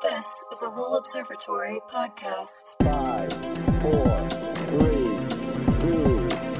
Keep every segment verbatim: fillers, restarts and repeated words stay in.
This is a Lowell Observatory podcast. Five, four, three, two,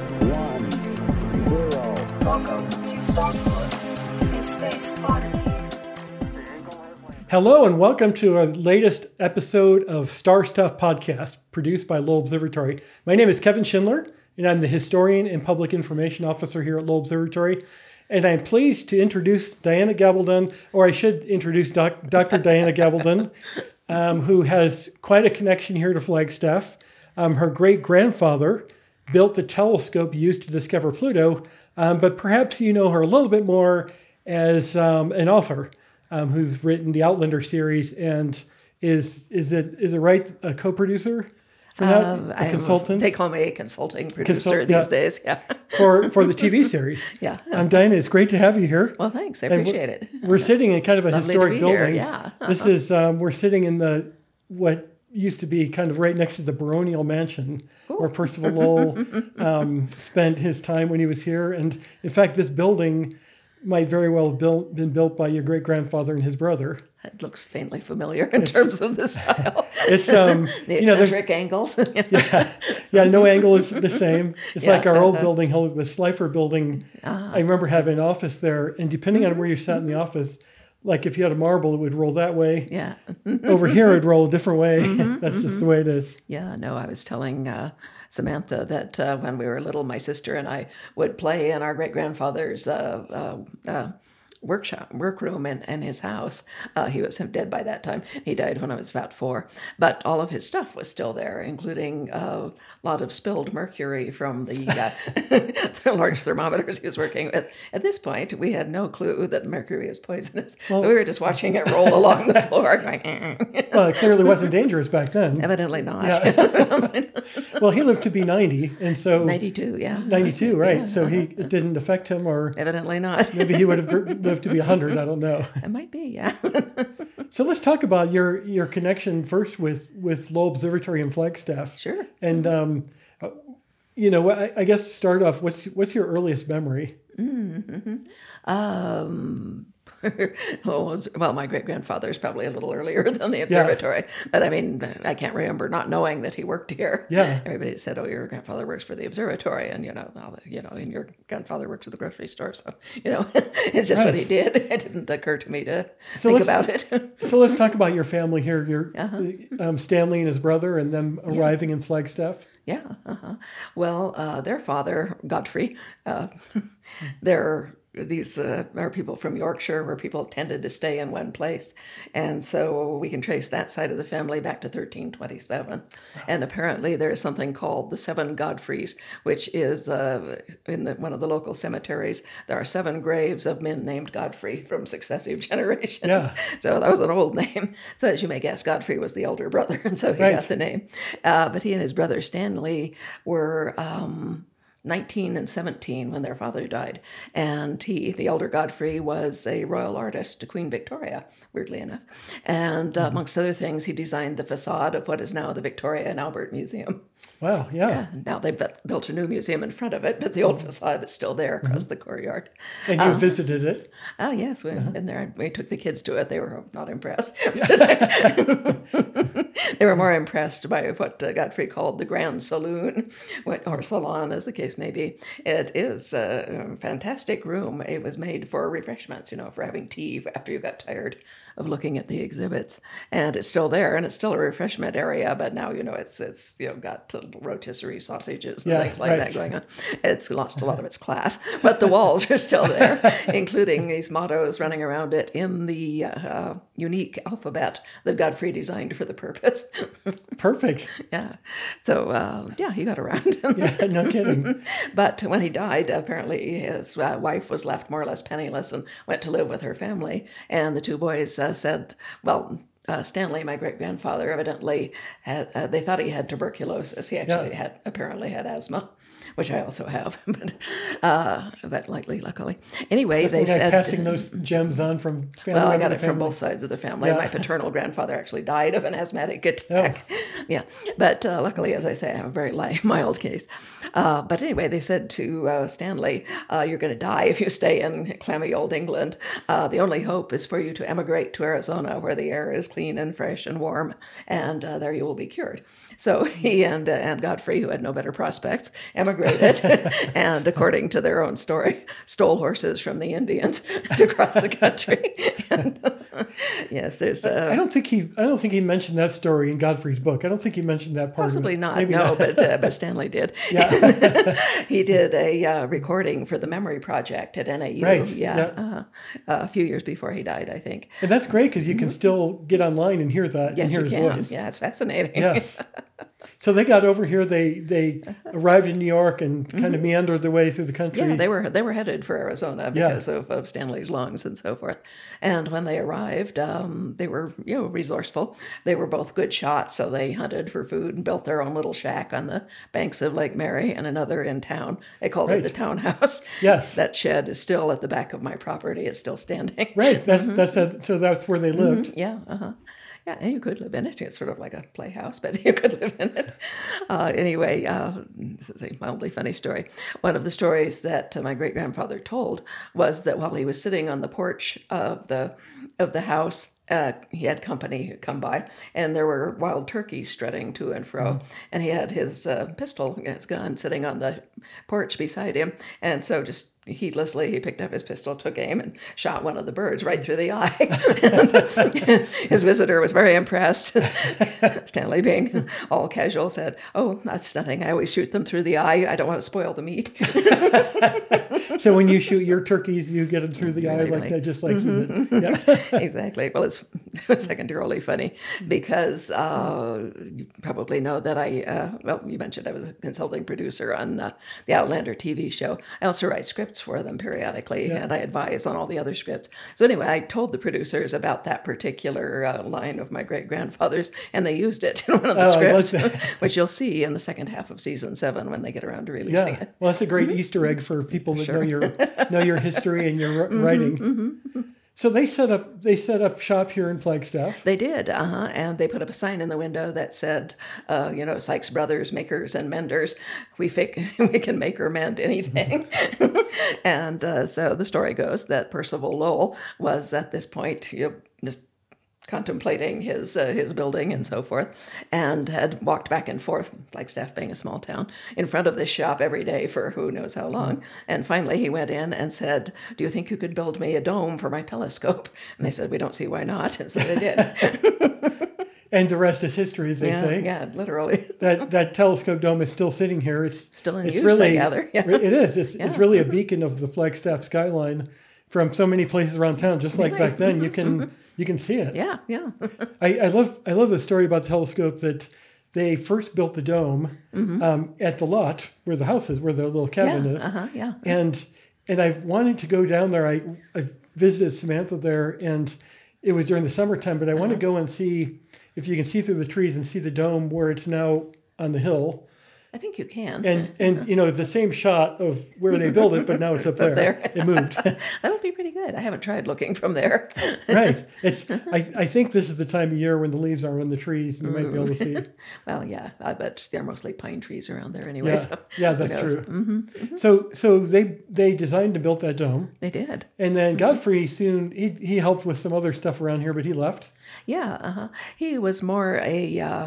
one, zero. Welcome to Starslip, a space oddity. Hello and welcome to our latest episode of Star Stuff podcast, produced by Lowell Observatory. My name is Kevin Schindler, and I'm the Historian and Public Information Officer here at Lowell Observatory. And I'm pleased to introduce Diana Gabaldon, or I should introduce doc, Doctor Diana Gabaldon, um, who has quite a connection here to Flagstaff. Um, her great-grandfather built the telescope used to discover Pluto, um, but perhaps you know her a little bit more as um, an author um, who's written the Outlander series and is is it is it right a co-producer for that, Um, a I'm- consultant? They call me a consulting producer Consult- these yeah. days. Yeah. for for the T V series. Yeah. Um, Diana, it's great to have you here. Well, thanks. I And appreciate it. We're sitting in kind of a Lovely to historic be here, building. yeah. This is um, we're sitting in the what used to be kind of right next to the baronial mansion where Percival Lowell um, spent his time when he was here. And in fact, this building might very well have built, been built by your great grandfather and his brother. It looks faintly familiar in terms of the style. It's um, the you know, there's eccentric angles. yeah, yeah, no angle is the same. It's Yeah. like our old building, the Slifer building. I remember having an office there, and depending on where you sat in the office, like if you had a marble, it would roll that way. Yeah. Over here, it'd roll a different way. That's just the way it is. Yeah, no, I was telling uh, Samantha that uh, when we were little, my sister and I would play in our great-grandfather's uh, uh, uh, workshop, workroom in, in his house. Uh, he was dead by that time. He died when I was about four. But all of his stuff was still there, including uh, a lot of spilled mercury from the, uh, the large thermometers he was working with. At this point, we had no clue that mercury is poisonous. so we were just watching it roll along the floor. Going, Well, it clearly wasn't dangerous back then. Evidently not. Well, he lived to be ninety, and so ninety-two, yeah. ninety-two, right? Yeah. So he it didn't affect him, or Evidently not. maybe he would have gr- lived to be one hundred. I don't know. It might be, yeah. So let's talk about your your connection first with with Lowell Observatory in Flagstaff. Sure. And um, uh, you know, I, I guess to start off, what's what's your earliest memory? Um, well, well, my great grandfather is probably a little earlier than the observatory, but I mean, I can't remember not knowing that he worked here. Yeah. Everybody said, "Oh, your grandfather works for the observatory," and you know, now that, you know, and your grandfather works at the grocery store, so you know, it's just what he Right. did. It didn't occur to me to So think let's- about it. So let's talk about your family here. Your Uh-huh. um, Stanley and his brother, and them arriving in Flagstaff. Yeah. Uh-huh. Well, uh, their father, Godfrey, uh, they're these uh, are people from Yorkshire where people tended to stay in one place. And so we can trace that side of the family back to thirteen twenty-seven. And apparently there's something called the Seven Godfreys, which is uh, in the, one of the local cemeteries. There are seven graves of men named Godfrey from successive generations. Yeah. So that was an old name. So as you may guess, Godfrey was the elder brother, and so he Right. got the name. Uh, but he and his brother Stanley were um, nineteen and seventeen when their father died. And he, the elder Godfrey, was a royal artist to Queen Victoria, weirdly enough. And uh, amongst other things, he designed the facade of what is now the Victoria and Albert Museum. Wow. Yeah. Yeah, now they've bu- built a new museum in front of it, but the old facade is still there across the courtyard. And you visited it. Oh, yes, we've been there. We took the kids to it. They were not impressed. They were more impressed by what uh, Godfrey called the Grand Saloon, what- or salon, as the case may be. It is a fantastic room. It was made for refreshments, you know, for having tea after you got tired of looking at the exhibits. And it's still there, and it's still a refreshment area, but now, you know, it's, it's you know, got little rotisserie sausages and Yeah, things like right. that going on. It's lost a lot of its class, but the walls are still there, including these mottos running around it in the uh, unique alphabet that Godfrey designed for the purpose. Perfect. Yeah. So, uh, yeah, he got around. Yeah. No kidding. But when he died, apparently his uh, wife was left more or less penniless and went to live with her family. And the two boys uh, said, well, uh, Stanley, my great-grandfather, evidently had, uh, they thought he had tuberculosis. He actually Yeah. had, apparently had asthma. which I also have, but uh, but likely, luckily. Anyway, I they think I'm said passing those gems on from family. well, I member got to it from family. both sides of the family. Yeah. My paternal grandfather actually died of an asthmatic attack. Yeah, but uh, luckily, as I say, I have a very li- mild case. Uh, but anyway, they said to uh, Stanley, uh, "You're going to die if you stay in clammy old England. Uh, the only hope is for you to emigrate to Arizona, where the air is clean and fresh and warm, and uh, there you will be cured." So he and uh, and Godfrey, who had no better prospects, emigrated, and according to their own story, stole horses from the Indians to cross the country. And, uh, yes, there's uh, I don't think he. I don't think he mentioned that story in Godfrey's book. I don't think he mentioned that part. possibly of it. not. Maybe no, not. but uh, but Stanley did. Yeah. He did a uh, recording for the Memory Project at N A U. Right, Yeah, yeah. Uh, a few years before he died, I think. And that's great because you can still get online and hear that and Yes, hear you his can. voice. Yeah, it's fascinating. Yes. So they got over here. They they arrived in New York and kind of meandered their way through the country. Yeah, they were they were headed for Arizona Yeah. because of, of Stanley's lungs and so forth. And when they arrived, um, they were you know resourceful. They were both good shots, so they hunted for food and built their own little shack on the banks of Lake Mary and another in town. They called Right. it the townhouse. Yes. That shed is still at the back of my property. It's still standing. Right. That's that's that. So that's where they lived. Yeah, uh-huh. Yeah, and you could live in it. It's sort of like a playhouse, but you could live in it. Uh, anyway, uh, this is a mildly funny story. One of the stories that uh, my great grandfather told was that while he was sitting on the porch of the of the house, uh, he had company come by, and there were wild turkeys strutting to and fro, and he had his uh, pistol, his gun, sitting on the porch beside him, and so just heedlessly, he picked up his pistol, took aim, and shot one of the birds right through the eye. And his visitor was very impressed. Stanley, being all casual, said, "Oh, that's nothing. I always shoot them through the eye. I don't want to spoil the meat." So when you shoot your turkeys, you get them through the eye like Exactly. that, just like you did. Yeah. Exactly. Well, it's secondarily funny because uh, you probably know that I, uh, well, you mentioned I was a consulting producer on uh, the Outlander T V show. I also write scripts for them periodically, Yeah. and I advise on all the other scripts. So anyway, I told the producers about that particular uh, line of my great-grandfather's, and they used it in one of the Oh, I like scripts, that. which you'll see in the second half of season seven when they get around to releasing Yeah. it. Well, that's a great Easter egg for people that know Sure. your know your history and your writing. So they set up they set up shop here in Flagstaff. They did, uh-huh. And they put up a sign in the window that said, uh, you know, Sykes Brothers, makers and menders. We fake, we can make or mend anything. And uh, so the story goes that Percival Lowell was at this point, you know, just contemplating his uh, his building and so forth, and had walked back and forth, Flagstaff being a small town, in front of this shop every day for who knows how long. And finally he went in and said, "Do you think you could build me a dome for my telescope?" And they said, "We don't see why not." And so they did. And the rest is history, as they yeah, say. yeah, literally. That that telescope dome is still sitting here. It's Still in it's use, really, I gather. Yeah. It is. It's, it's Yeah. really a beacon of the Flagstaff skyline from so many places around town. Just like Really? back then, you can you can see it. Yeah, yeah. I, I love I love the story about the telescope that they first built the dome um, at the lot where the house is, where the little cabin yeah, is. uh-huh, yeah. And and I wanted to go down there. I I visited Samantha there, and it was during the summertime. But I want to go and see if you can see through the trees and see the dome where it's now on the hill. I think you can. And and you know the same shot of where they built it, but now it's up there. there. It moved. That would be pretty good. I haven't tried looking from there. Right. It's. I, I think this is the time of year when the leaves are on the trees, and you might be able to see. Well, yeah, I bet they're mostly pine trees around there anyway. Yeah, So yeah, who that's knows? true. Mm-hmm. So so they they designed and built that dome, They did. and then Godfrey soon he he helped with some other stuff around here, but he left. Yeah, uh-huh. He was more a. Uh,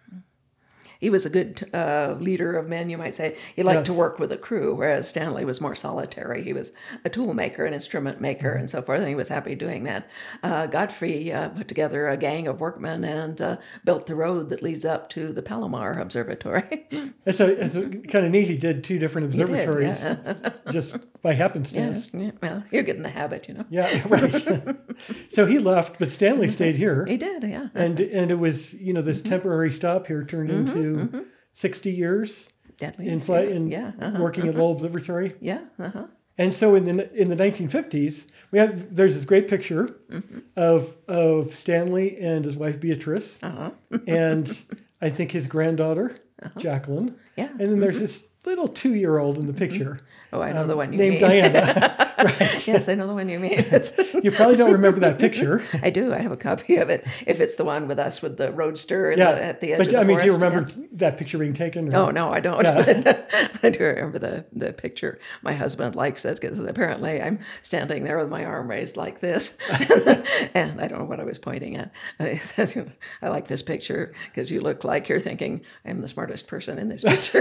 He was a good uh, leader of men, you might say. He liked Yes. to work with a crew, whereas Stanley was more solitary. He was a tool maker, an instrument maker, and so forth, and he was happy doing that. Uh, Godfrey uh, put together a gang of workmen and uh, built the road that leads up to the Palomar Observatory. It's a it's a, kind of neat. He did two different He did, observatories yeah. just by happenstance. Yes, yeah, well, you get in the habit, you know. Yeah, right. So he left, but Stanley stayed here, He did, yeah. and and it was you know this temporary stop here turned into sixty years At in least, flight yeah. in Yeah, uh-huh. working at Lowell Observatory. Yeah, uh-huh. And so in the in the nineteen fifties, we have there's this great picture of of Stanley and his wife Beatrice, Uh-huh. and I think his granddaughter Jacqueline. Yeah. And then there's this little two-year-old in the picture. Oh, I know um, the one you named mean. Diana. Right. Yes, I know the one you mean. It's, You probably don't remember that picture. I do. I have a copy of it. If it's the one with us with the roadster in Yeah. the, at the edge But of the I mean, do you forest, remember yeah. that picture being taken? or- Oh, no, I don't. Yeah. I do remember the, the picture. My husband likes it because apparently I'm standing there with my arm raised like this. And I don't know what I was pointing at. But he says, I like this picture because you look like you're thinking, I'm the smartest person in this picture.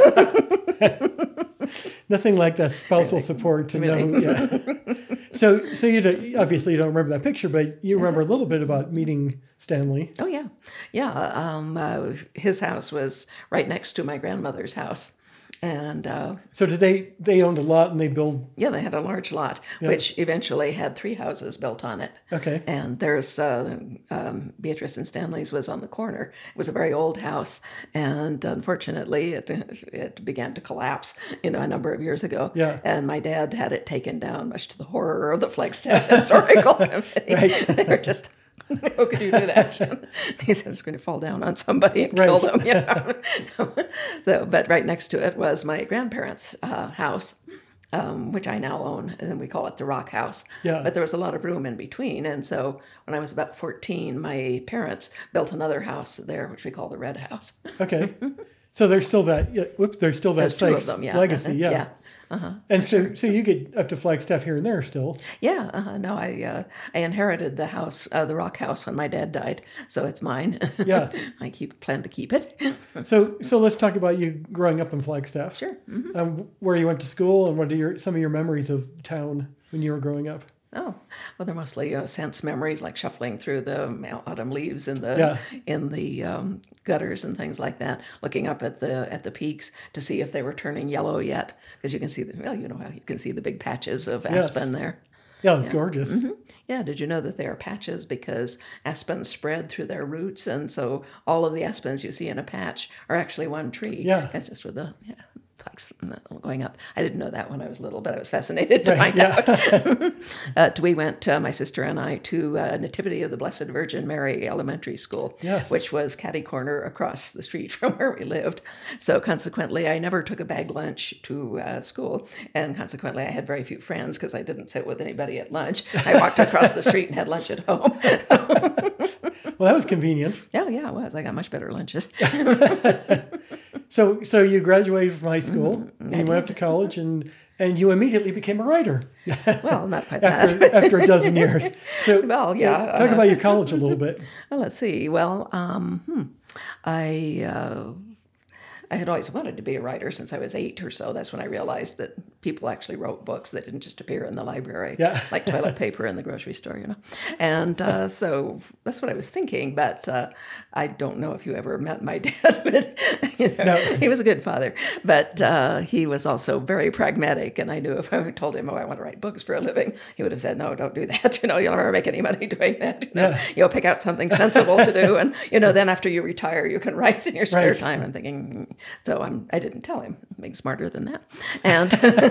Nothing like that spousal support to Really? know. Yeah. So, so you don't, obviously you don't remember that picture, but you remember a little bit about meeting Stanley. Oh, yeah. Yeah. Um, uh, his house was right next to my grandmother's house. And uh, So did they? They owned a lot and they build. yeah, they had a large lot, which eventually had three houses built on it. Okay. And there's uh, um, Beatrice and Stanley's was on the corner. It was a very old house, and unfortunately, it it began to collapse, you know, a number of years ago. Yeah. And my dad had it taken down, much to the horror of the Flagstaff Historical Committee. Right. They were just. How could you do that? He said it's going to fall down on somebody and Right. kill them. You know? So, but right next to it was my grandparents' uh, house, um, which I now own, and we call it the Rock House. Yeah. But there was a lot of room in between, and so when I was about fourteen, my parents built another house there, which we call the Red House. Okay. So there's still that. Yeah, whoops. There's still that There's two of Sykes them, yeah. legacy. Yeah. Yeah. Uh-huh. And so, so you get up to Flagstaff here and there still. Yeah, uh, no, I uh, I inherited the house, uh, the Rock House, when my dad died, so it's mine. Yeah. I keep plan to keep it. So, so let's talk about you growing up in Flagstaff. Sure. Mhm. Um, where you went to school and what are your some of your memories of town when you were growing up? Oh, well, they're mostly uh, sense memories, like shuffling through the autumn leaves in the Yeah. in the um, gutters and things like that. Looking up at the at the peaks to see if they were turning yellow yet, because you can see the well, you know how you can see the big patches of Yes. aspen there. Yeah, it was gorgeous. Yeah, did you know that they are patches because aspens spread through their roots, and so all of the aspens you see in a patch are actually one tree. Yeah. That's just with the yeah, twigs going up. I didn't know that when I was little, but I was fascinated to Right, find yeah. out. uh, we went, uh, my sister and I, to uh, Nativity of the Blessed Virgin Mary Elementary School, Yes. which was catty corner across the street from where we lived. So consequently, I never took a bag lunch to uh, school, and consequently, I had very few friends because I didn't sit with anybody at lunch. I walked across the street and had lunch at home. Well, that was convenient. Yeah, yeah, it was. I got much better lunches. So, so you graduated from high school, Mm-hmm. and you went up to college, and and you immediately became a writer Well, not quite after that. after a dozen years. So, Well, yeah, uh, talk uh, about your college a little bit. Well, let's see. Well, um, hmm. I uh, I had always wanted to be a writer since I was eight or so. That's when I realized that people actually wrote books that didn't just appear in the library, Yeah. like toilet paper in the grocery store, you know. And uh, so that's what I was thinking. But uh, I don't know if you ever met my dad, but you know, No. he was a good father. But uh, he was also very pragmatic, and I knew if I told him, "Oh, I want to write books for a living," he would have said, "No, don't do that. You know, you'll never make any money doing that. You know, Yeah. you'll pick out something sensible to do, and you know, then after you retire, you can write in your spare Right. time." I'm thinking, so I'm. I didn't tell him. I'm being smarter than that, and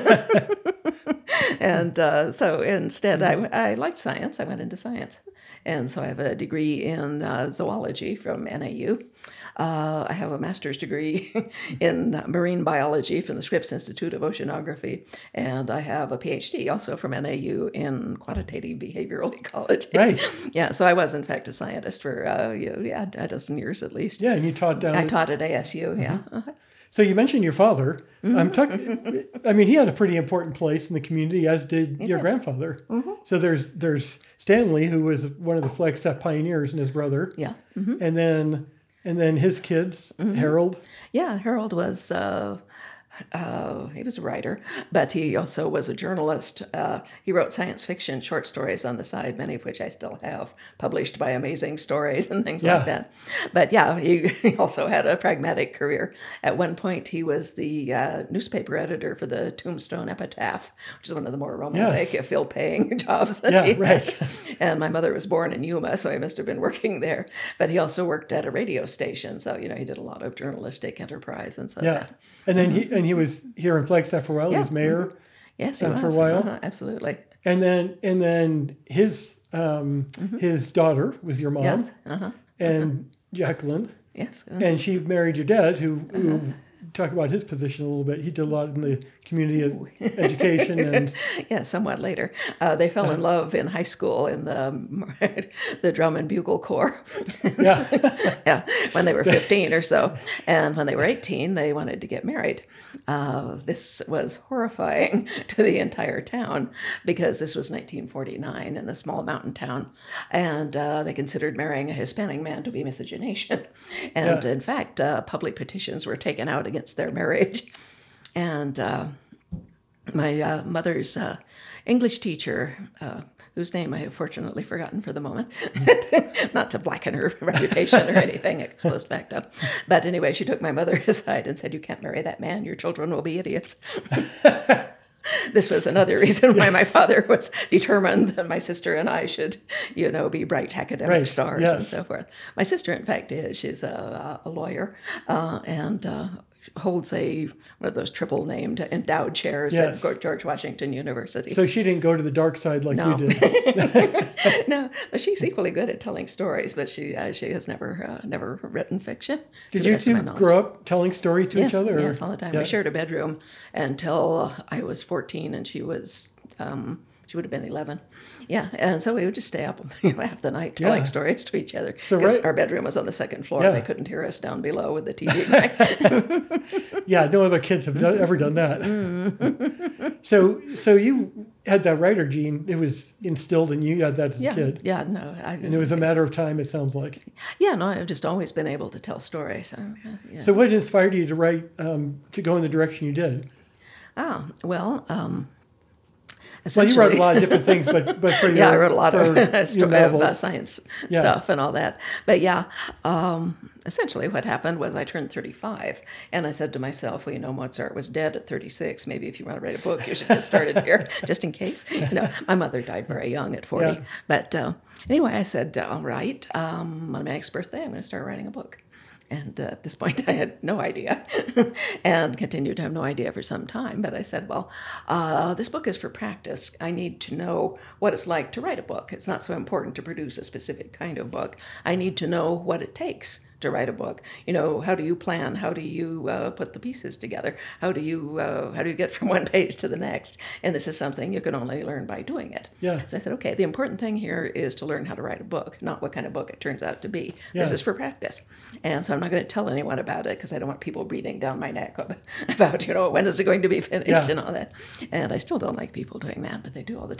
and uh, so instead, I I liked science. I went into science, and so I have a degree in uh, zoology from N A U. Uh, I have a master's degree in marine biology from the Scripps Institute of Oceanography, and I have a PhD also from N A U in quantitative behavioral ecology. Right. Yeah, so I was in fact a scientist for uh, you know, yeah, a dozen years at least. Yeah, and you taught down. I at- taught at A S U. Yeah. Uh-huh. So you mentioned your father. Mm-hmm. I'm talking. I mean, he had a pretty important place in the community, as did your did. grandfather. Mm-hmm. So there's there's Stanley, who was one of the Flagstaff pioneers, and his brother, Yeah. Mm-hmm. and then and then his kids, Harold. Yeah, Harold was, uh, uh, he was a writer, but he also was a journalist. Uh, he wrote science fiction short stories on the side, many of which I still have, published by Amazing Stories and things Yeah. like that. But yeah, he, he also had a pragmatic career. At one point, he was the uh, newspaper editor for the Tombstone Epitaph, which is one of the more romantic, Yes. ill-paying jobs. that Yeah, he had. right. And my mother was born in Yuma, so he must have been working there. But he also worked at a radio station, so you know he did a lot of journalistic enterprise and so Yeah, that. and then he and he was here in Flagstaff for a while. He Yeah. was mayor, Yes, he uh, was. for a while. Uh-huh, absolutely. and then and then his um, his daughter was your mom, Yes. Uh-huh. and Jacqueline, Yes. uh, and she married your dad, who, who talk about his position a little bit. He did a lot in the community ed- education and Yeah, somewhat later. Uh, they fell in love in high school in the the drum and bugle corps. yeah, Yeah, when they were fifteen or so. And when they were eighteen, they wanted to get married. Uh, this was horrifying to the entire town because this was nineteen forty-nine in a small mountain town. And uh, they considered marrying a Hispanic man to be miscegenation. And Yeah. in fact, uh, public petitions were taken out against their marriage. And uh, my uh, mother's uh, English teacher, uh, whose name I have fortunately forgotten for the moment, not to blacken her reputation or anything ex post facto. But anyway, she took my mother aside and said, "You can't marry that man. Your children will be idiots." This was another reason why my father was determined that my sister and I should, you know, be bright academic Right, stars yes. and so forth. My sister, in fact, is. She's a, a lawyer uh, and uh, holds a one of those triple-named endowed chairs Yes. at George Washington University. so she didn't go to the dark side like No. you did. No, she's equally good at telling stories, but she uh, she has never uh, never written fiction. to Did the you best of my two knowledge. grow up telling stories to Yes, each other? or- yes, all the time. Yeah. We shared a bedroom until I was fourteen, and she was um, she would have been eleven. Yeah, and so we would just stay up, you know, half the night telling Yeah. stories to each other. So Because right- our bedroom was on the second floor; Yeah. they couldn't hear us down below with the T V going. Yeah, no other kids have done, ever done that. Mm-hmm. so, so you had that writer gene. It was instilled in you. You had that as yeah, a kid, yeah, no, I, and it was a matter of time. It sounds like. yeah, no, I've just always been able to tell stories. So, yeah. So, what inspired you to write um, to go in the direction you did? Ah, well, um, Well, essentially, you wrote a lot of different things, but but for your, yeah, I wrote a lot of, for sto- your of uh, novels. science Yeah. stuff and all that. But yeah, um, essentially what happened was I turned thirty-five, and I said to myself, well, you know, Mozart was dead at thirty-six. Maybe if you want to write a book, you should get started here, just in case. You know, my mother died very young at forty. Yeah. But uh, anyway, I said, all right, um, on my next birthday, I'm going to start writing a book. And uh, at this point, I had no idea and continued to have no idea for some time. But I said, well, uh, this book is for practice. I need to know what it's like to write a book. It's not so important to produce a specific kind of book. I need to know what it takes to write a book. You know, how do you plan? How do you uh, put the pieces together? How do you uh, how do you get from one page to the next? And this is something you can only learn by doing it. Yeah. So I said, okay, the important thing here is to learn how to write a book, not what kind of book it turns out to be. This Yeah. is for practice. And so I'm not going to tell anyone about it because I don't want people breathing down my neck about, you know, when is it going to be finished Yeah. and all that. And I still don't like people doing that, but they do all the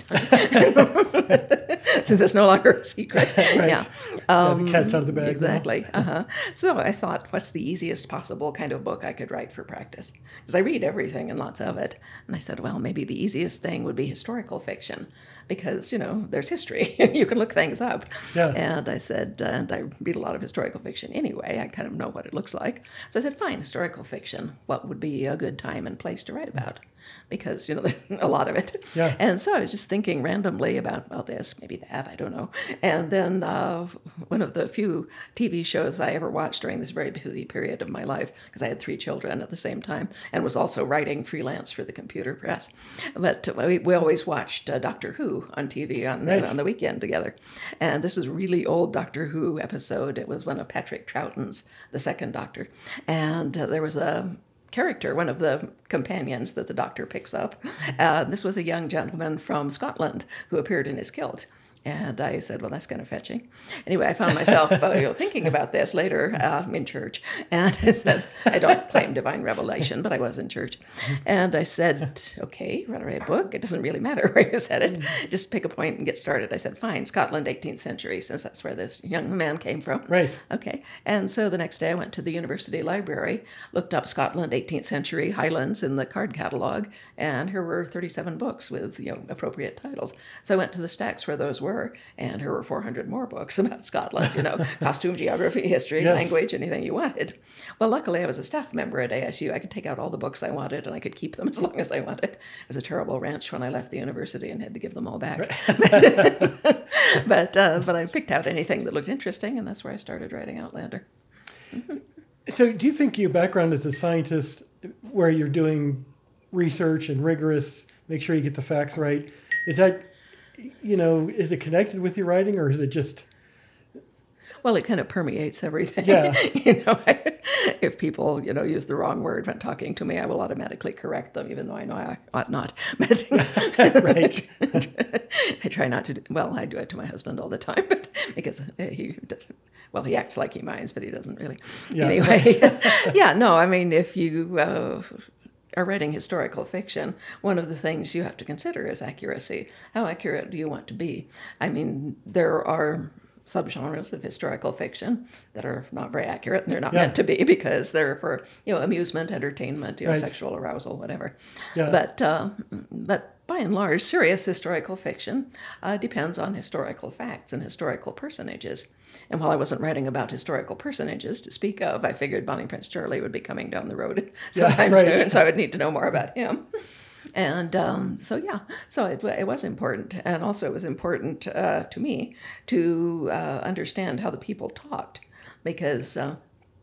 time. Since it's no longer a secret. Right. Yeah. Yeah, the cat's out of the bag now. Exactly. Uh-huh. So I thought, what's the easiest possible kind of book I could write for practice? Because I read everything and lots of it. And I said, well, maybe the easiest thing would be historical fiction because, you know, there's history. You can look things up. Yeah. And I said, uh, and I read a lot of historical fiction anyway. I kind of know what it looks like. So I said, fine, historical fiction. What would be a good time and place to write about? Because, you know, there's a lot of it. Yeah. And so I was just thinking randomly about, well, this, maybe that, I don't know. And then uh, one of the few T V shows I ever watched during this very busy period of my life, because I had three children at the same time and was also writing freelance for the computer press. But we, we always watched uh, Doctor Who on T V on, Right. on the weekend together. And this was a really old Doctor Who episode. It was one of Patrick Troughton's, the second Doctor. And uh, there was a character, one of the companions that the Doctor picks up. Uh, this was a young gentleman from Scotland who appeared in his kilt. And I said, well, that's kind of fetching. Anyway, I found myself uh, you know, thinking about this later uh, in church. And I said, I don't claim divine revelation, but I was in church. And I said, okay, write a book. It doesn't really matter where you said it. Just pick a point and get started. I said, fine, Scotland, eighteenth century, since that's where this young man came from. Right. Okay. And so the next day I went to the university library, looked up Scotland, eighteenth century Highlands in the card catalog, and here were thirty-seven books with, you know, appropriate titles. So I went to the stacks where those were, and here were four hundred more books about Scotland, you know, costume, geography, history, Yes. language, anything you wanted. Well, luckily I was a staff member at A S U. I could take out all the books I wanted, and I could keep them as long as I wanted. It was a terrible wrench when I left the university and had to give them all back. but uh, but I picked out anything that looked interesting, and that's where I started writing Outlander. So, do you think your background as a scientist, where you're doing research and rigorous, make sure you get the facts right, is that, you know, is it connected with your writing, or is it just? Well, it kind of permeates everything. Yeah. you know, I, if people, you know, use the wrong word when talking to me, I will automatically correct them, even though I know I ought not. But Right. I try not to. Do, well, I do it to my husband all the time, but because he, well, he acts like he minds, but he doesn't really. Yeah. Anyway, yeah, no, I mean, if you uh, are writing historical fiction, one of the things you have to consider is accuracy. How accurate do you want to be? I mean, there are subgenres of historical fiction that are not very accurate, and they're not Yeah. meant to be because they're for, you know, amusement, entertainment, you know, Right. sexual arousal, whatever. Yeah. But uh, but by and large, serious historical fiction uh, depends on historical facts and historical personages. And while I wasn't writing about historical personages to speak of, I figured Bonnie Prince Charlie would be coming down the road sometime right. soon, so I would need to know more about him. And um, so, yeah, so it, it was important. And also it was important uh, to me to uh, understand how the people talked, because uh,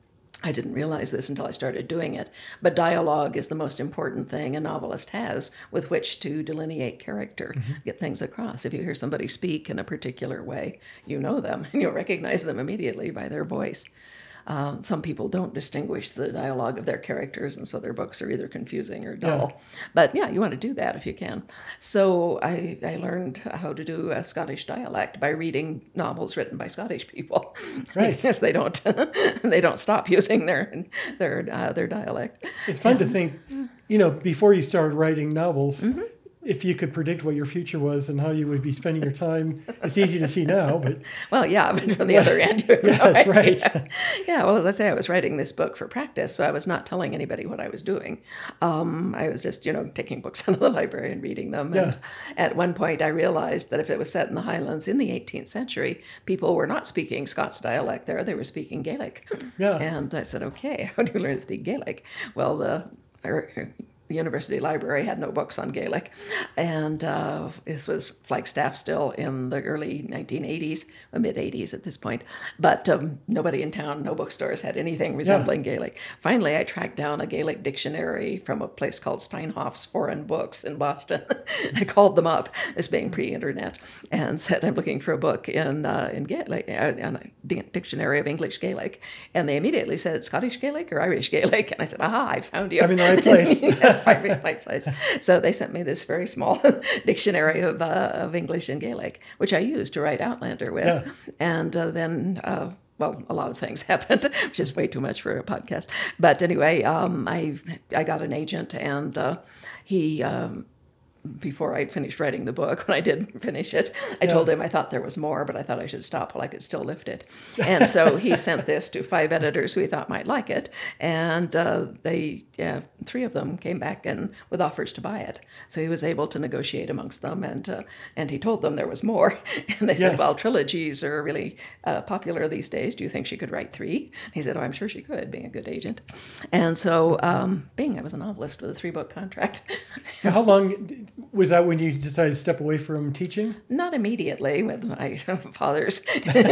I didn't realize this until I started doing it. But dialogue is the most important thing a novelist has with which to delineate character, Mm-hmm. get things across. If you hear somebody speak in a particular way, you know them and you'll recognize them immediately by their voice. Um, some people don't distinguish the dialogue of their characters, and so their books are either confusing or dull. Yeah. But yeah, you want to do that if you can. So I, I learned how to do a Scottish dialect by reading novels written by Scottish people. Right. Because they don't they don't stop using their their uh, their dialect. It's fun to think, you know, before you started writing novels, Mm-hmm. if you could predict what your future was and how you would be spending your time. It's easy to see now, but Well, yeah, but from the other end, you have Yeah, no that's idea. right. Yeah, well, as I say, I was writing this book for practice, so I was not telling anybody what I was doing. Um, I was just, you know, taking books out of the library and reading them. And at one point, I realized that if it was set in the Highlands in the eighteenth century, people were not speaking Scots dialect there; they were speaking Gaelic. Yeah. And I said, okay, how do you learn to speak Gaelic? Well, the er, the university library had no books on Gaelic, and uh, this was Flagstaff still in the early nineteen eighties, or mid eighties at this point, but um, nobody in town, no bookstores had anything resembling Gaelic. Finally, I tracked down a Gaelic dictionary from a place called Steinhoff's Foreign Books in Boston. I called them up, this being pre-internet, and said, I'm looking for a book in uh, in Gaelic, uh, in a dictionary of English Gaelic, and they immediately said, Scottish Gaelic or Irish Gaelic? And I said, aha, I found you. I'm in the right place. Yeah, find me the right place. So they sent me this very small dictionary of uh, of English and Gaelic, which I used to write Outlander with. Yeah. And uh, then, uh, well, a lot of things happened, which is way too much for a podcast. But anyway, um, I I got an agent, and uh, he. Um, before I'd finished writing the book, when I did finish it, I Yeah. told him I thought there was more, but I thought I should stop while I could still lift it. And so he sent this to five editors who he thought might like it, and uh, they, yeah, three of them came back and with offers to buy it. So he was able to negotiate amongst them, and uh, and he told them there was more. And they said, Yes. well, trilogies are really uh, popular these days. Do you think she could write three? He said, oh, I'm sure she could, being a good agent. And so, um, being I was a novelist with a three-book contract. so how long was that when you decided to step away from teaching? Not immediately, with my father's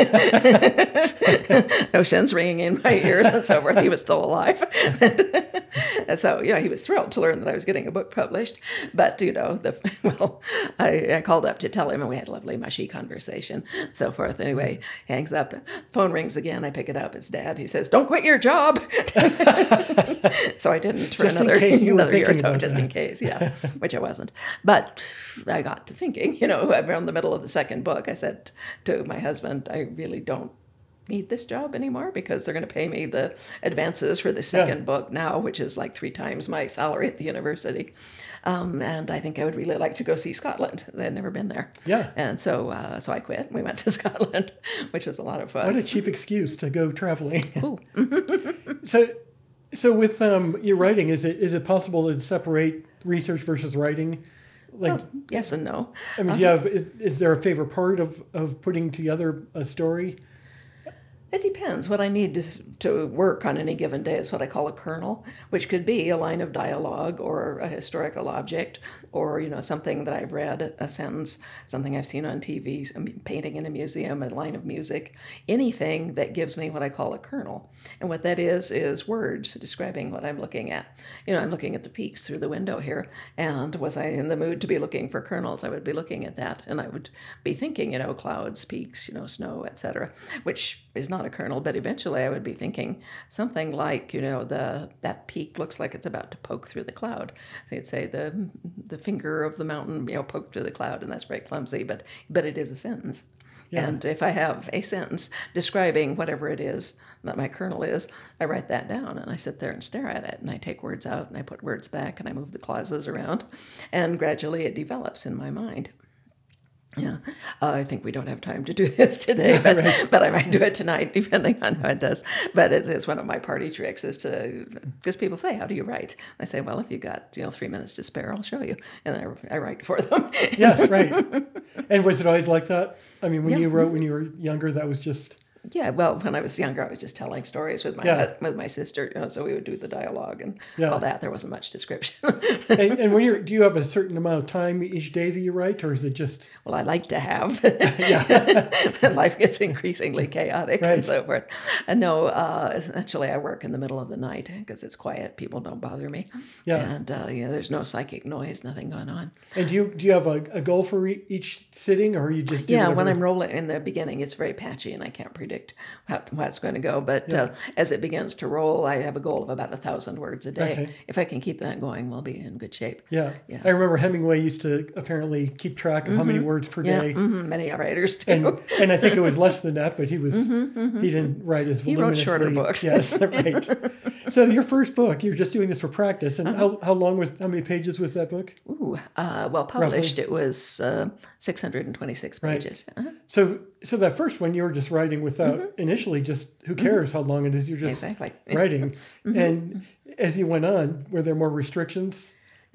notions ringing in my ears and so forth. He was still alive. And so, you know, he was thrilled to learn that I was getting a book published. But, you know, the well, I, I called up to tell him, and we had a lovely, mushy conversation, so forth. Anyway, he hangs up. Phone rings again. I pick it up. It's Dad. He says, don't quit your job. So I didn't for Just in another, case you were another year or thinking so, about just that. in case, yeah, which I wasn't. But I got to thinking, you know, around the middle of the second book, I said to my husband, I really don't need this job anymore because they're going to pay me the advances for the second Yeah. book now, which is like three times my salary at the university. Um, and I think I would really like to go see Scotland. I had never been there. Yeah. And so uh, so I quit. We went to Scotland, which was a lot of fun. What a cheap excuse to go traveling. Ooh. so, so with um, your writing, is it is it possible to separate research versus writing? Like, Well, yes and no. I mean, do you have is, is there a favorite part of, of putting together a story? It depends. What I need to, to work on any given day is what I call a kernel, which could be a line of dialogue or a historical object or, you know, something that I've read, a sentence, something I've seen on T V, a painting in a museum, a line of music, anything that gives me what I call a kernel. And what that is, is words describing what I'm looking at. You know, I'm looking at the peaks through the window here, and was I in the mood to be looking for kernels, I would be looking at that, and I would be thinking, you know, clouds, peaks, you know, snow, et cetera, which is not a colonel, but eventually I would be thinking something like, you know, the that peak looks like it's about to poke through the cloud. So you'd say the the finger of the mountain, you know, poked through the cloud, and that's very clumsy, but but it is a sentence. Yeah. And if I have a sentence describing whatever it is that my kernel is, I write that down and I sit there and stare at it, and I take words out and I put words back and I move the clauses around, and gradually it develops in my mind. Yeah, uh, I think we don't have time to do this today, but Right. but I might do it tonight, depending on how it does. But it's, it's one of my party tricks is to, because people say, "How do you write?" I say, "Well, if you got you know three minutes to spare, I'll show you," and I, I write for them. Yes, right. And was it always like that? I mean, when Yeah. you wrote when you were younger, that was just Yeah, well, when I was younger, I was just telling stories with my Yeah. with my sister. You know, so we would do the dialogue and Yeah. all that. There wasn't much description. and, and when you're, do you have a certain amount of time each day that you write, or is it just Well, I like to have. Yeah. And life gets increasingly chaotic Right. and so forth. And no, uh, essentially, I work in the middle of the night because it's quiet. People don't bother me. Yeah. And uh, you know, there's no psychic noise, nothing going on. and do you do you have a, a goal for e- each sitting, or are you just do Yeah, when whatever- I'm rolling in the beginning, it's very patchy and I can't predict how, how it's going to go. But uh, as it begins to roll, I have a goal of about a thousand words a day. Okay. If I can keep that going, we'll be in good shape. Yeah. Yeah. I remember Hemingway used to apparently keep track of how many words per Yeah, day. mhm, many writers do. And and I think it was less than that, but he was he didn't write as He wrote voluminously. shorter books. Yes, right. So your first book, you're just doing this for practice, and how, how long was how many pages was that book? Ooh, uh, well, published, it was uh, six hundred twenty-six Right. pages. Uh-huh. So so that first one you were just writing without Mm-hmm. initially just who cares how long it is, you're just Exactly. writing. Mm-hmm. And as you went on, were there more restrictions?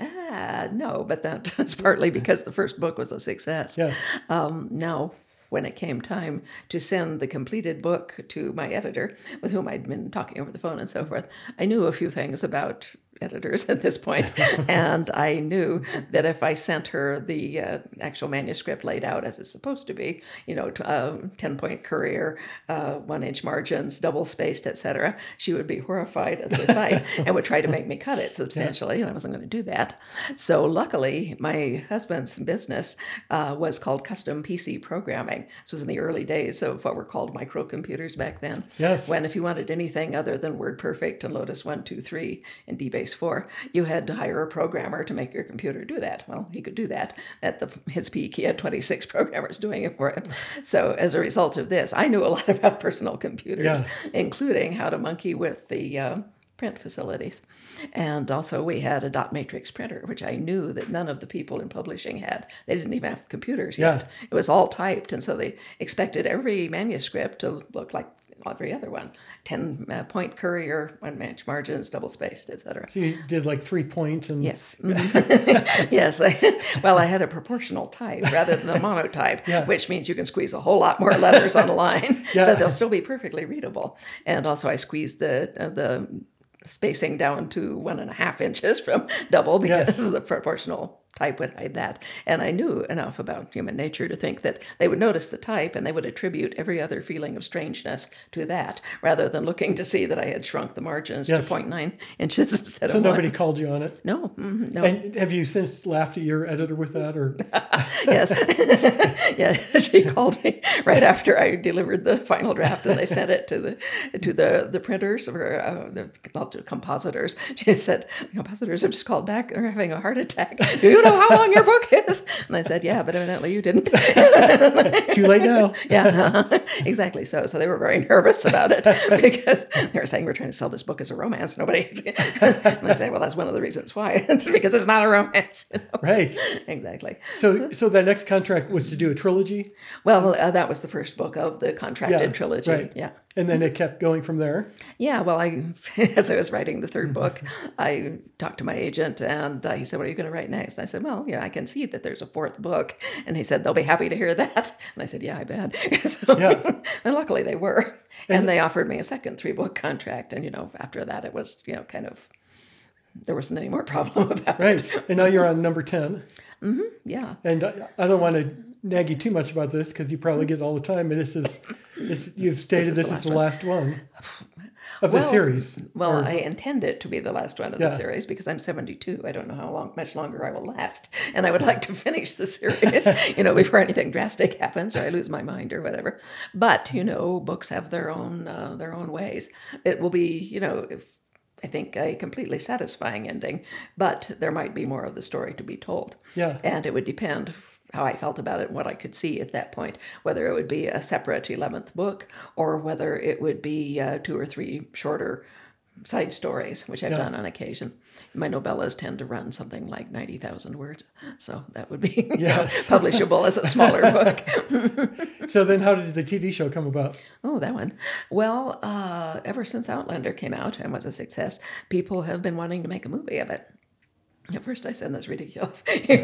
Ah, no, but that was partly because the first book was a success. Yes. Um, now, when it came time to send the completed book to my editor, with whom I'd been talking over the phone and so forth, I knew a few things about editors at this point, and I knew that if I sent her the uh, actual manuscript laid out as it's supposed to be, you know, t- uh, ten-point courier, uh, one-inch margins, double-spaced, et cetera, she would be horrified at the sight and would try to make me cut it substantially, and I wasn't going to do that. So luckily, my husband's business uh, was called Custom P C Programming. This was in the early days of what were called microcomputers back then. Yes. When if you wanted anything other than WordPerfect and Lotus one two three and DBase four, you had to hire a programmer to make your computer do that. Well, he could do that. At the, his peak, he had twenty-six programmers doing it for him. So as a result of this, I knew a lot about personal computers, Yeah. including how to monkey with the uh, print facilities. And also we had a dot matrix printer, which I knew that none of the people in publishing had. They didn't even have computers Yeah. yet. It was all typed, and so they expected every manuscript to look like every other one. ten-point courier, one-inch margins, double-spaced, et cetera. So you did like three point and Yes. Mhm. Yes. I, well, I had a proportional type rather than a monotype, Yeah. which means you can squeeze a whole lot more letters on a line, Yeah. but they'll still be perfectly readable. And also I squeezed the uh, the spacing down to one and a half inches from double because Yes. the proportional type would hide that. And I knew enough about human nature to think that they would notice the type and they would attribute every other feeling of strangeness to that, rather than looking to see that I had shrunk the margins Yes. to zero point nine inches instead so of nobody one. called you on it. No, mhm, no. And have you since laughed at your editor with that, or Yes. Yeah, she called me right after I delivered the final draft, and they sent it to the to the the printers or uh, the not the compositors. She said, "The compositors have just called back. They're having a heart attack. Do you know how long your book is?" And I said, "Yeah, but evidently you didn't." too late now? Yeah, exactly. So, so they were very nervous about it because they were saying we're trying to sell this book as a romance. Nobody. And I said, "Well, that's one of the reasons why. It's because it's not a romance." You know? Right. Exactly. So so that next contract was to do a trilogy, Well, uh, that was the first book of the contracted Yeah, trilogy. right. Yeah. and then it kept going from there. Yeah, well, I, as I was writing the third book, I talked to my agent, and uh, he said, "What are you going to write next?" And I said, "Well, you know, I can see that there's a fourth book." And he said, "They'll be happy to hear that." And I said, "Yeah, I bet." So, Yeah. and luckily they were. And- And they offered me a second three-book contract. And, you know, after that, it was, you know, kind of, there wasn't any more problem about Right. it. And now you're on number ten. Yeah. And I, I don't want to nag you too much about this because you probably get it all the time, but this is, this, you've stated This this is is the the last last one. of the Well, series. Well, Or- I intend it to be the last one of Yeah. the series because I'm seventy-two. I don't know how long, much longer I will last, and I would like to finish the series, you know, before anything drastic happens or I lose my mind or whatever. But you know, books have their own uh, their own ways. It will be, you know, if, I think a completely satisfying ending, but there might be more of the story to be told. Yeah. And it would depend how I felt about it and what I could see at that point, whether it would be a separate eleventh book or whether it would be uh, two or three shorter side stories, which I've Yeah. done on occasion. My novellas tend to run something like ninety thousand words, so that would be you know, Yes. publishable as a smaller book. So then how did the T V show come about? Oh, that one. Well, uh, ever since Outlander came out and was a success, people have been wanting to make a movie of it. At first I said, that's ridiculous.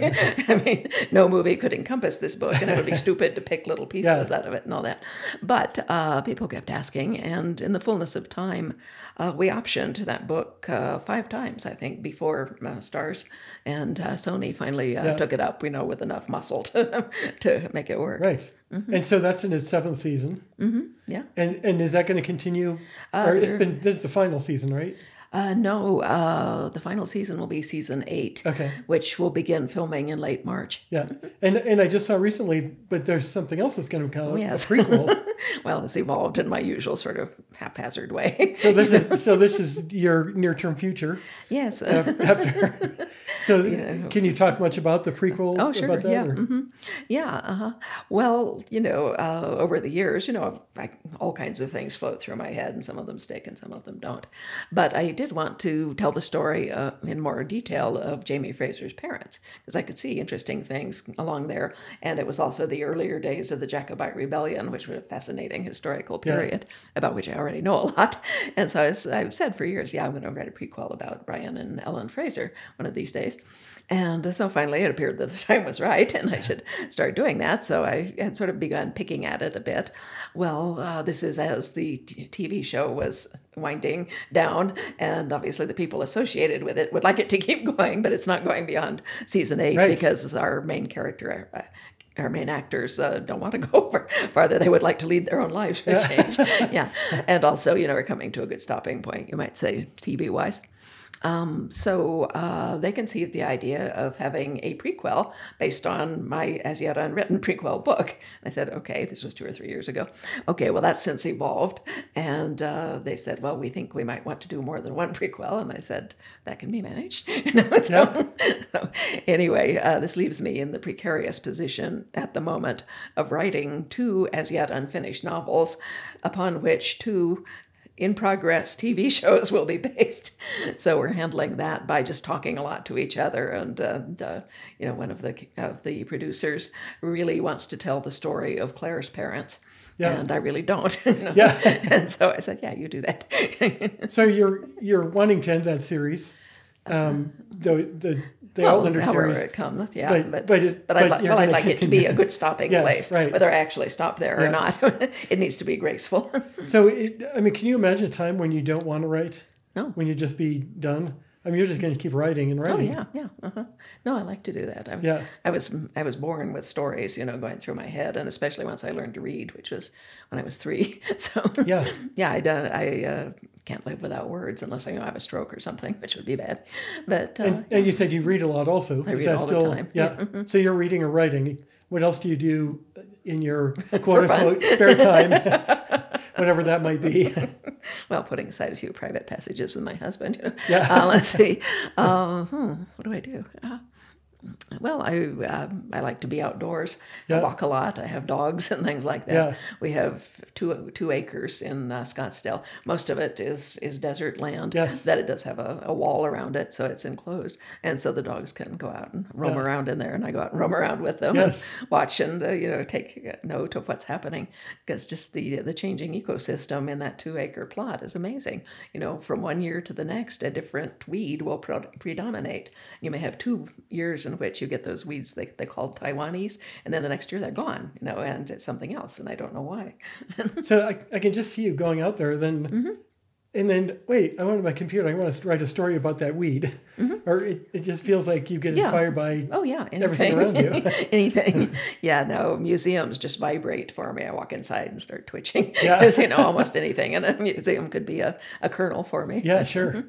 I mean, no movie could encompass this book, and it would be stupid to pick little pieces Yeah. out of it and all that. But uh, people kept asking, and in the fullness of time, uh, we optioned that book uh, five times, I think, before uh, Stars, and uh, Sony finally uh, Yeah. took it up, you know, with enough muscle to, to make it work. Right. And so that's in its seventh season. Yeah. And and is that going to continue? Uh, or it's there- been this is the final season, right? Uh, no, uh, the final season will be season eight, Okay. which will begin filming in late March. Yeah. And and I just saw recently, but there's something else that's going to come out, Oh, yes. a prequel. Well, it's evolved in my usual sort of haphazard way. So this is so this is your near term future. Yes. After, so Yeah. can you talk much about the prequel? Oh, sure. About that, Yeah. or- hmm Yeah. Uh-huh. Well, you know, uh, over the years, you know, I, all kinds of things float through my head, and some of them stick and some of them don't. But I did want to tell the story uh, in more detail of Jamie Fraser's parents, because I could see interesting things along there. And it was also the earlier days of the Jacobite Rebellion, which was a fascinating historical Yeah. period about which I already know a lot. And so I was, I've said for years, yeah, I'm going to write a prequel about Brian and Ellen Fraser one of these days. And so finally it appeared that the time was right and I should start doing that. So I had sort of begun picking at it a bit. Well, uh, this is as the t- TV show was winding down, and obviously the people associated with it would like it to keep going, but it's not going beyond season eight Right. because our main character, uh, our main actors uh, don't want to go far, farther. They would like to lead their own lives for a change. Yeah. And also, you know, we're coming to a good stopping point, you might say, T V wise. Um, so uh, they conceived the idea of having a prequel based on my as yet unwritten prequel book. I said, okay, this was two or three years ago. Okay, well, that's since evolved. And uh, they said, well, we think we might want to do more than one prequel. And I said, that can be managed. You know, so, so anyway, uh, this leaves me in the precarious position at the moment of writing two as yet unfinished novels upon which two in progress T V shows will be based. So we're handling that by just talking a lot to each other. And, uh, uh, you know, one of the of the producers really wants to tell the story of Claire's parents. Yeah. And I really don't. You know? Yeah. And so I said, yeah, you do that. So you're you're wanting to end that series, um, the the the Well, Outlander however series. it comes, yeah. But- But but but, it- I'd but like, you're well, I'd gonna like it to continue. be a good stopping Yes, place. right. Whether I actually stop there Yeah. or not, it needs to be graceful. So it, I mean, can you imagine a time when you don't want to write? No. When you just be done? I mean, you're just going to keep writing and Oh writing. yeah, yeah. Uh-huh. No, I like to do that. I'm, Yeah. I was I was born with stories, you know, going through my head, and especially once I learned to read, which was when I was three. So Yeah. yeah, I don't, I uh, can't live without words unless I know I have a stroke or something, which would be bad. But uh, And, and you said you read a lot also. I Is read that all the still, time. Yeah. Yeah. So you're reading or writing. What else do you do in your quote For fun. unquote spare time? Whatever that might be. well, putting aside a few private passages with my husband, you know. Yeah. Uh, let's see. Um, hmm, what do I do? Uh, well, I um, I like to be outdoors. Yeah. I walk a lot. I have dogs and things like that. Yeah. We have two two acres in uh, Scottsdale. Most of it is is desert land. Yes. That it does have a, a wall around it, so it's enclosed, and so the dogs can go out and roam Yeah. around in there, and I go out and roam around with them Yes. and watch and uh, you know take note of what's happening, because just the the changing ecosystem in that two acre plot is amazing. You know, from one year to the next, a different weed will pro- predominate. You may have two years in which you get those weeds they they call Taiwanese, and then the next year they're gone. You know, and it's something else, and I don't know why. So I, I can just see you going out there then Mm-hmm. and then wait, I went to my computer. I want to write a story about that weed, or it, it just feels like you get Yeah. inspired by Oh yeah, everything anything. around you. Anything. Yeah, no, museums just vibrate for me. I walk inside and start twitching. Yeah. Because, you know, almost anything in a museum could be a, a kernel for me. Yeah, sure.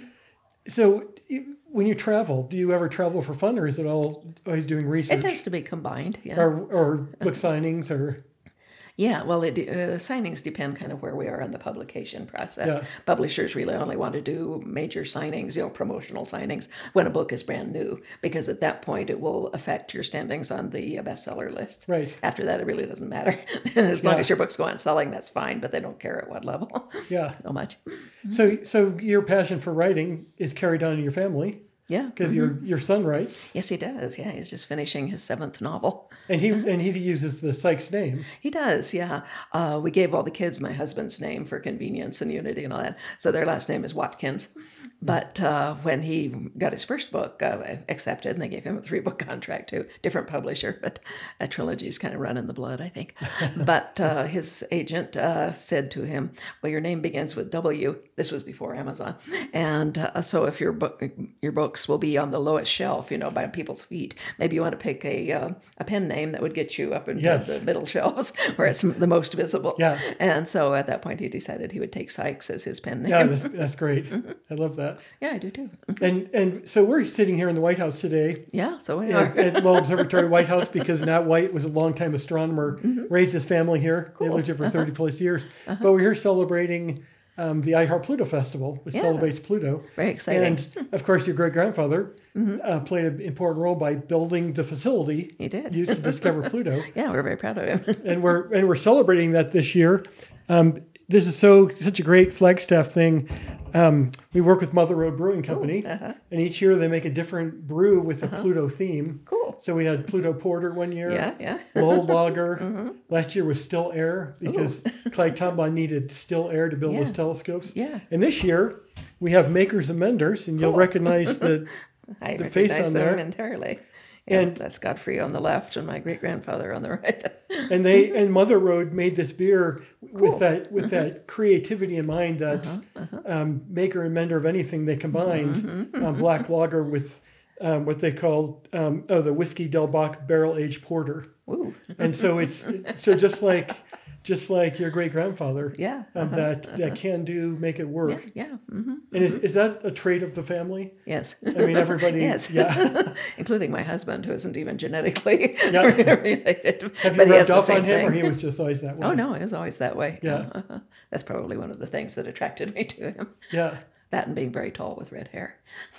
So you- when you travel, do you ever travel for fun, or is it all always doing It research, tends to be combined, yeah. or or book signings, or Yeah, well, it, uh, signings depend kind of where we are in the publication process. Yeah. Publishers really only want to do major signings, you know, promotional signings when a book is brand new, because at that point it will affect your standings on the uh, bestseller lists. Right. After that, it really doesn't matter. As long Yeah. as your books go on selling, that's fine, but they don't care at what level yeah. so much. So so your passion for writing is carried on in your family Yeah. because your your son writes, Yes, he does. Yeah, he's just finishing his seventh novel. and he and he uses the Sykes name. He does, yeah. Uh, we gave all the kids my husband's name for convenience and unity and all that. So their last name is Watkins. But uh, when he got his first book uh, accepted, and they gave him a three-book contract to different publisher, but a trilogy's kind of run in the blood, I think. But uh, his agent uh, said to him, well, your name begins with W. This was before Amazon. And uh, so if your book, your books will be on the lowest shelf, you know, by people's feet, maybe you want to pick a, uh, a pen name that would get you up into Yes. the middle shelves where it's the most visible. Yeah. And so at that point, he decided he would take Sykes as his pen name. Yeah, that's that's great. I love that. Yeah, I do too. And and so we're sitting here in the White House today Yeah, so we are. at, at Lowell Observatory White House because Nat White was a longtime astronomer, raised his family here. They lived here for thirty plus years. But we're here celebrating um, the iHeart Pluto Festival, which Yeah. celebrates Pluto. Very exciting. And of course, your great grandfather uh, played an important role by building the facility He did. used to discover Pluto. Yeah, we're very proud of him. and we're and we're celebrating that this year. Um, this is so such a great Flagstaff thing. Um, we work with Mother Road Brewing Company, uh-huh. and each year they make a different brew with a Pluto theme. Cool. So we had Pluto Porter one year. Yeah, yeah. Lowell Lager. Last year was Still Air because Clyde Tombaugh needed still air to build Yeah. those telescopes. Yeah. And this year we have Makers and Menders, and you'll Cool. recognize the I the face recognize on them there. entirely. Yeah, And- that's Godfrey on the left and my great grandfather on the right. and they and Mother Road made this beer Cool. with that with that creativity in mind that um, maker and mender of anything they combined um, black lager with um, what they call um, oh the whiskey Del Bach barrel aged porter, Ooh. and so it's so just like just like your great grandfather, Yeah. um, uh-huh, that that can do make it Yeah. work. Yeah. hmm And is, is that a trait of the family? Yes. I mean, everybody. Yes. Yeah. Including my husband, who isn't even genetically Yeah. related. Have you but he rubbed has the off same on him, thing. or he was just always that way? Oh, no, it was always that way. Yeah. Uh-huh. That's probably one of the things that attracted me to him. Yeah. That and being very tall with red hair.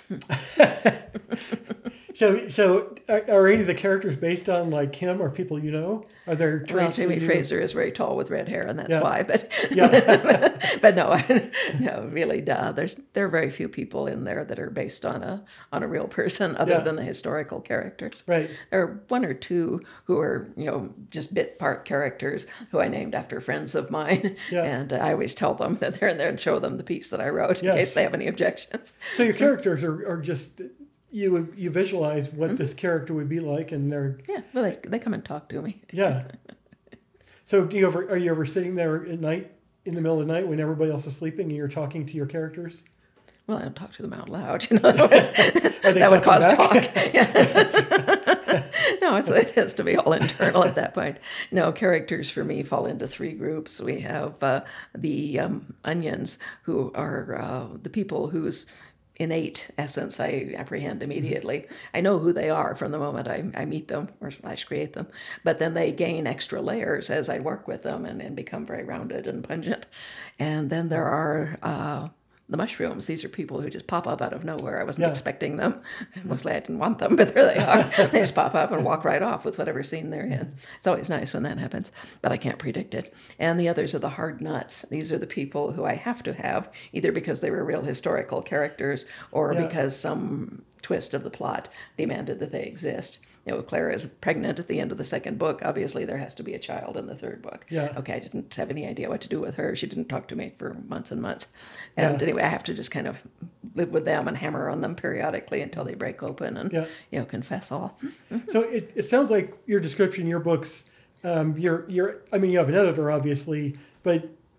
So, so are, are any of the characters based on like him or people you know? Are there Well, traits Jimmy that you- Fraser is very tall with red hair, and that's Yeah. why. But Yeah. but no, no, really, duh. There's there are very few people in there that are based on a on a real person, other Yeah. than the historical characters. Right. There are one or two who are, you know, just bit part characters who I named after friends of mine, Yeah. and I always tell them that they're in there and show them the piece that I wrote in Yes. case they have any objections. So your characters are, are just you you visualize what Mm-hmm. this character would be like, and they're Yeah, well, they they come and talk to me. yeah. So do you ever are you ever sitting there at night in the middle of the night when everybody else is sleeping and you're talking to your characters? Well, I don't talk to them out loud, you know. Are they that would talking cause back? talk. Yeah. No, it's, it has to be all internal at that point. No, characters for me fall into three groups. We have uh, the um, onions, who are uh, the people whose innate essence I apprehend immediately. I know who they are from the moment I, I meet them or slash create them, but then they gain extra layers as I work with them and, and become very rounded and pungent. And then there are uh, the mushrooms. These are people who just pop up out of nowhere. I wasn't Yeah. expecting them. Mostly I didn't want them, but there they are. They just pop up and walk right off with whatever scene they're in. It's always nice when that happens, but I can't predict it. And the others are the hard nuts. These are the people who I have to have, either because they were real historical characters or Yeah. because some twist of the plot demanded that they exist. You know, Clara is pregnant at the end of the second book. Obviously, there has to be a child in the third book. Yeah. Okay, I didn't have any idea what to do with her. She didn't talk to me for months and months. And Yeah. anyway, I have to just kind of live with them and hammer on them periodically until they break open and, Yeah. you know, confess all. So it, it sounds like your description, your books, um, you're you're I mean you have an editor obviously, but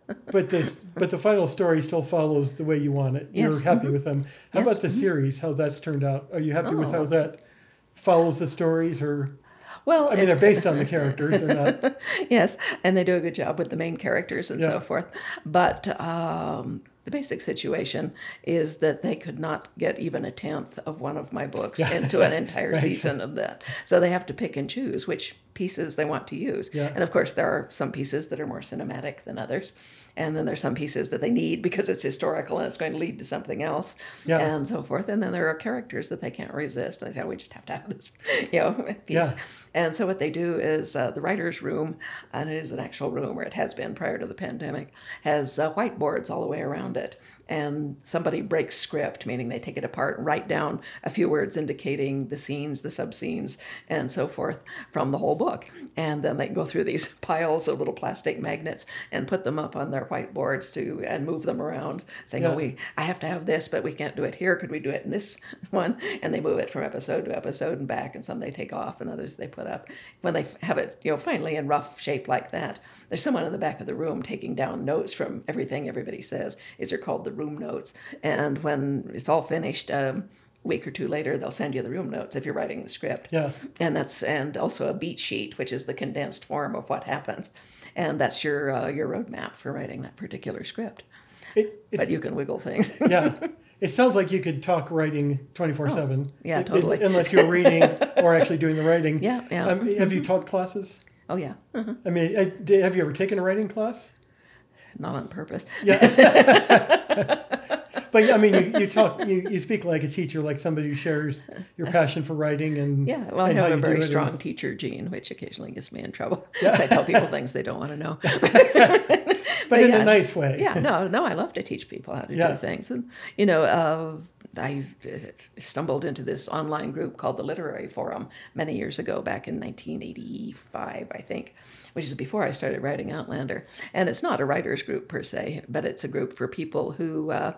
but this, but the final story still follows the way you want it. Yes. You're happy Mhm. with them. How Yes. about the series? How that's turned out? Are you happy with how Oh. that follows the stories, or? Well, I mean, they're it- based on the characters. They're not. yes, and they do a good job with the main characters and Yeah. so forth. But um, the basic situation is that they could not get even a tenth of one of my books Yeah. into an entire Right. season of that. So they have to pick and choose which pieces they want to use. Yeah. And of course, there are some pieces that are more cinematic than others. And then there's some pieces that they need because it's historical and it's going to lead to something else, Yeah. and so forth. And then there are characters that they can't resist. They say, oh, we just have to have this, you know, piece. Yeah. And so what they do is uh, the writer's room, and it is an actual room, or it has been prior to the pandemic, has uh, whiteboards all the way around it. And somebody breaks script, meaning they take it apart and write down a few words indicating the scenes, the sub-scenes, and so forth from the whole book. And then they go through these piles of little plastic magnets and put them up on their whiteboards to and move them around, saying, Yeah. oh, we I have to have this, but we can't do it here. Could we do it in this one? And they move it from episode to episode and back, and some they take off and others they put up. When they f- have it, you know, finally in rough shape like that, there's someone in the back of the room taking down notes from everything everybody says. These are called the room notes. And when it's all finished, um, a week or two later, they'll send you the room notes if you're writing the script. Yeah. And that's and also a beat sheet, which is the condensed form of what happens. And that's your uh, your roadmap for writing that particular script. It, it, But you can wiggle things. yeah. It sounds like you could talk writing twenty-four seven. yeah, totally. Unless you're reading or actually doing the writing. Yeah, yeah. Um, have you taught classes? Oh, yeah. Uh-huh. I mean, uh, d- have you ever taken a writing class? Not on purpose. Yeah. But I mean, you, you talk, you, you speak like a teacher, like somebody who shares your passion for writing and Yeah, well, I and how have a you do very it strong and- teacher gene, which occasionally gets me in trouble. I tell people things they don't want to know. but in yeah. a nice way. Yeah, no, no, I love to teach people how to Yeah. do things. And, you know, uh, I uh, stumbled into this online group called the Literary Forum many years ago, back in nineteen eighty-five, I think, which is before I started writing Outlander. And it's not a writer's group per se, but it's a group for people who... Uh,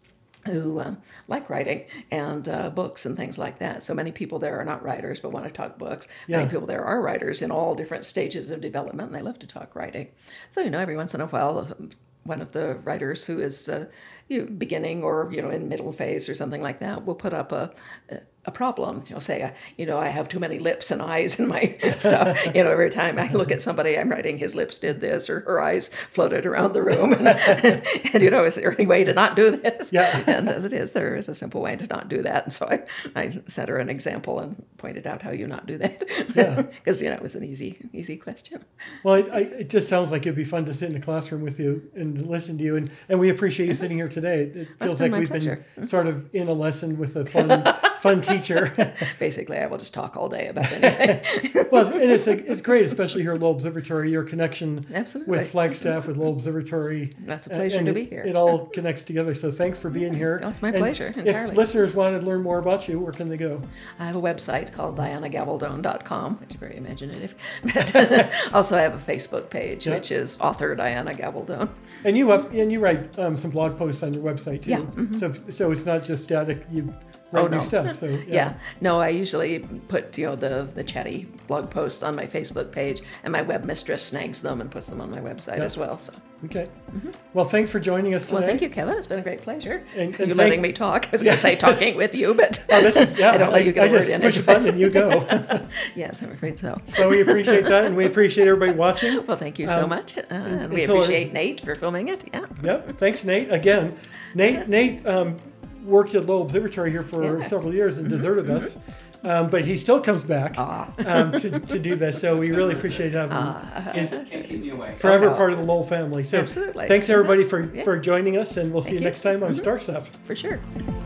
who um, like writing and uh, books and things like that. So many people there are not writers but want to talk books. Yeah. Many people there are writers in all different stages of development, and they love to talk writing. So, you know, every once in a while, one of the writers who is uh, you know, beginning or, you know, in middle phase or something like that will put up a a problem. You know, say, uh, you know, I have too many lips and eyes in my stuff. You know, every time I look at somebody, I'm writing his lips did this or her eyes floated around the room. And, and you know, is there any way to not do this? Yeah. And as it is, there is a simple way to not do that. And so I, I set her an example and pointed out how you not do that. Yeah. Because, you know, it was an easy, easy question. Well, it, I, it just sounds like it'd be fun to sit in the classroom with you and listen to you. And, and we appreciate you sitting here today. It That's feels been like my we've pleasure. been sort of in a lesson with a fun, fun teacher. Basically, I will just talk all day about anything. Well, and it's, it's great, especially here at Lowell Observatory, your connection Absolutely. with Flagstaff, with Lowell Observatory. That's a and- pleasure and to it- be here. It all connects together. So thanks for being here. Oh, it's my And pleasure, entirely. If listeners wanted to learn more about you, where can they go? I have a website called diana gabaldon dot com, which is very imaginative. But also I have a Facebook page, Yeah. which is author Diana Gabaldon. And you up and you write um, some blog posts on your website too. Yeah, mhm. So so it's not just static. You write Oh, new no. stuff. So yeah. Yeah. No, I usually put, you know, the, the chatty blog posts on my Facebook page, and my web mistress snags them and puts them on my website Yeah. as well. So, Okay. Well, thanks for joining us today. well, thank you, Kevin. It's been a great pleasure. And- you and letting thank- me talk. I was going to say talking with you, but Oh, this is, yeah, I don't let you get I a word just in push a edgewise. button and you go. Yes, I'm afraid so. So we appreciate that, and we appreciate everybody watching. Well, thank you so Um, much. Uh, and we until- appreciate Nate for filming it. Yeah. Yep. Thanks, Nate. Again, Nate. Nate um, worked at Lowell Observatory here for Yeah. Mm-hmm. several years and deserted us, um, but he still comes back Ah. um, to, to do this. So we really appreciate having him. It's Can't keep me away. forever Oh, no. part of the Lowell family. So Absolutely. thanks everybody for, Yeah. for joining us, and we'll see Thank you you. next time on Mhm. Star Stuff. For sure.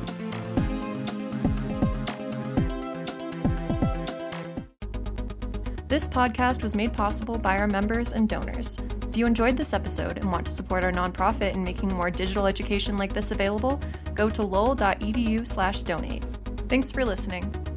This podcast was made possible by our members and donors. If you enjoyed this episode and want to support our nonprofit in making more digital education like this available, go to lowell dot e d u slash donate. Thanks for listening.